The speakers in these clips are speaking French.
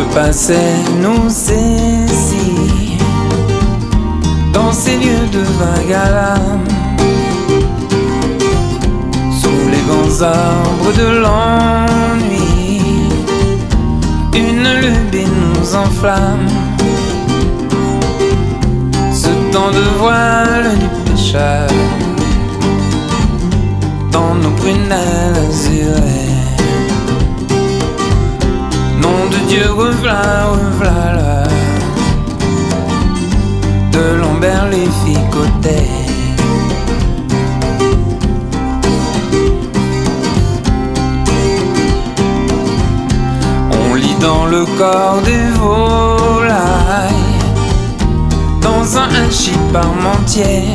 passé nous saisit dans ces lieux de vague à l'âme, sous les grands arbres de l'ennui, une lubie nous enflamme. Ce temps de voile du pécheur dans nos prunelles azurées. Nom de Dieu, rev'là, rev'là l'heure de Lambert les ficotés. On lit dans le corps des volailles, dans un hachis parmentier,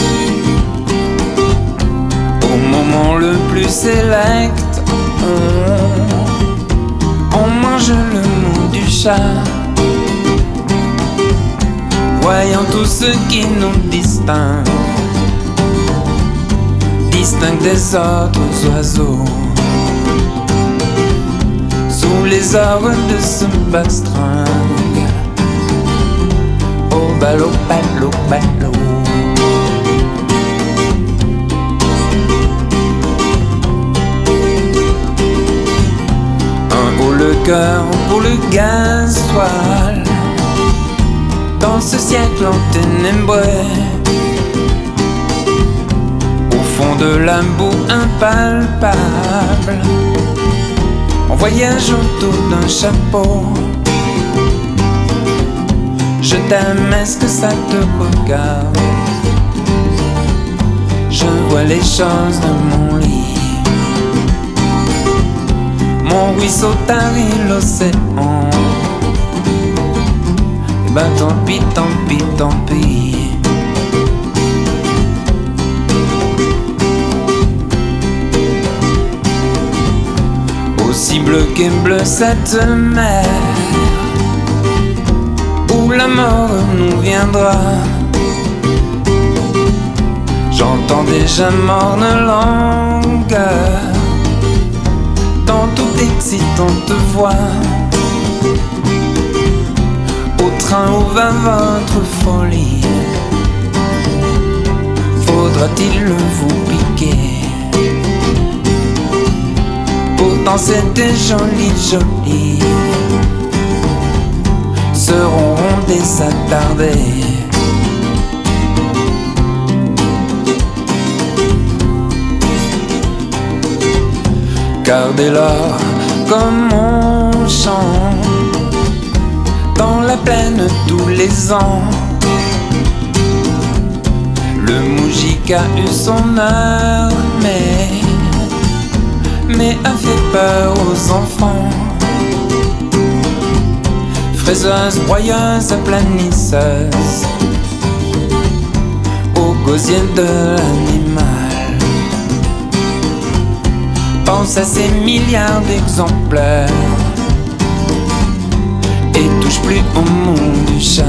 au moment le plus sélect, on mange le mou du chat, voyant tout ce qui nous distingue des autres oiseaux, sous les arbres de ce bastringue, au ballot, ballot, ballot. Le cœur pour le gasoil, dans ce siècle en ténébreux, au fond de la boue impalpable, on voyage autour d'un chapeau. Je t'aime, est-ce que ça te regarde? Je vois les choses dans mon lit. Mon ruisseau tarit l'océan. Et ben tant pis, tant pis, tant pis. Aussi bleu qu'est bleu cette mer, où la mort nous viendra. J'entends déjà morne langueur dans toute excitante voix. Au train où va votre folie, faudra-t-il vous piquer? Pourtant c'était joli, joli. Seront rondés attardés. Car dès lors, comme on chante dans la plaine tous les ans, le moujik a eu son heure, mais a fait peur aux enfants. Fraiseuse, broyeuse, aplanisseuse, au gosier de l'animal. Pense à ces milliards d'exemplaires et touche plus au monde du chat.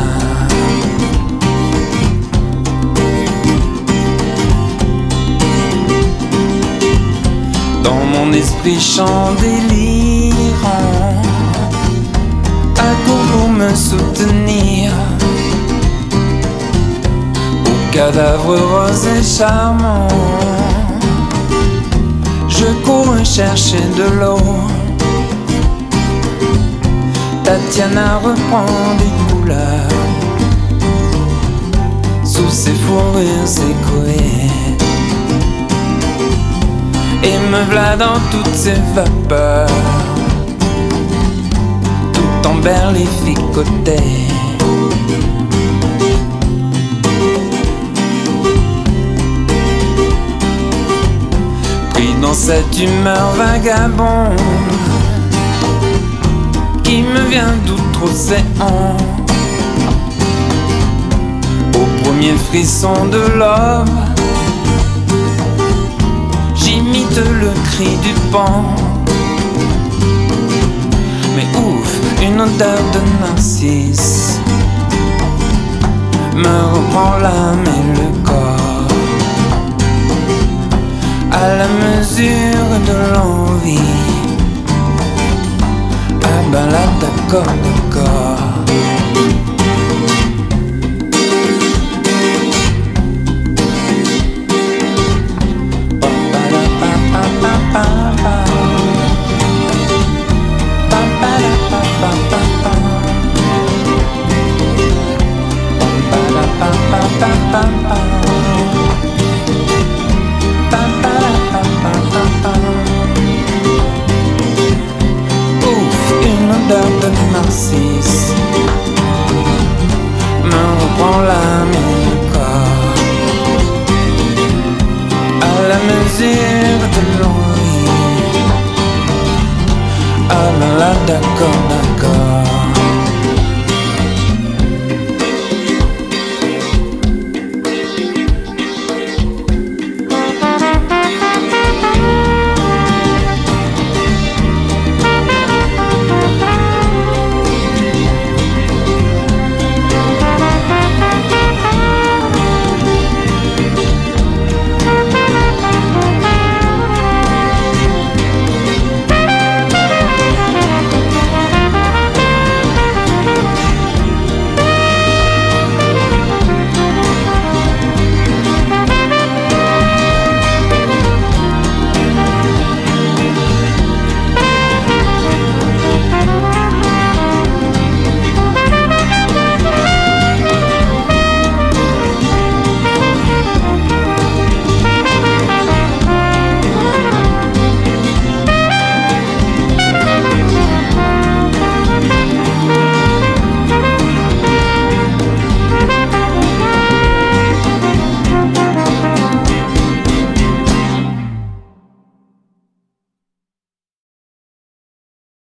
Dans mon esprit chant délirant, accours pour me soutenir, au cadavre rose et charmant. Je cours chercher de l'eau. Tatiana reprend des couleurs sous ses fourrures écoées, et me v'là dans toutes ses vapeurs, tout en berlificoté. Dans cette humeur vagabonde qui me vient d'outre-océan, au premier frisson de l'homme, j'imite le cri du pan. Mais ouf, une odeur de narcisse me reprend l'âme et le corps. À la mesure de l'envie, ah ben la d'accord, d'accord. Ouf, une odeur de narcisse me reprend l'âme et le corps à la mesure de l'envie. Ah là là, d'accord.